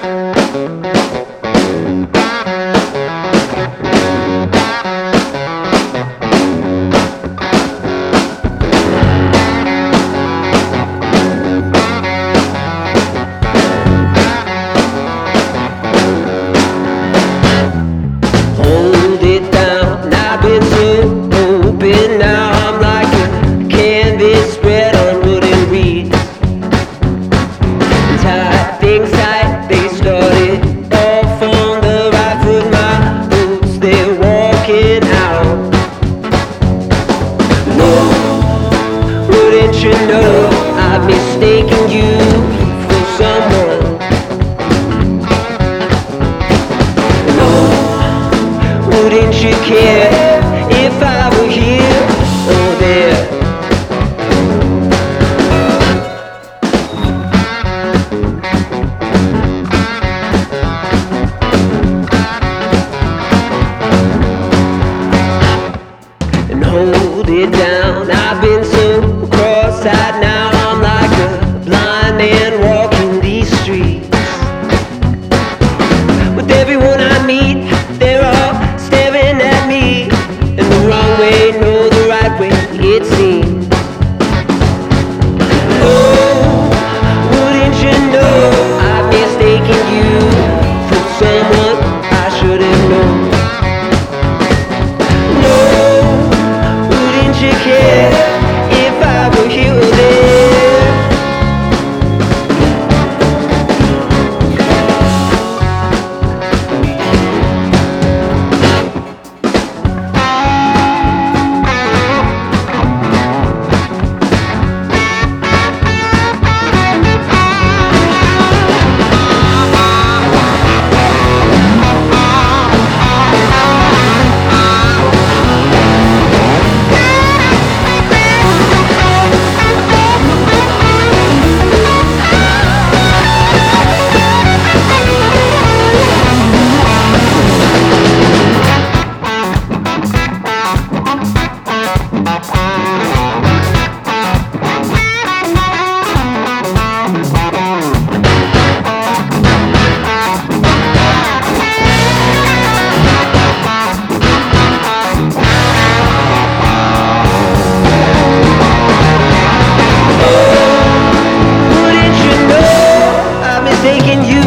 You know I've mistaken you for someone. No, wouldn't you care if I were here or there? And hold it down, I've been so cross-eyed now, I'm like a blind man walking these streets. With everyone I meet, they're all staring at me, in the wrong way, no, the right way, it seems. Oh, wouldn't you know I've mistaken you for someone I should have known. No, wouldn't you care if I were here or there? Taking you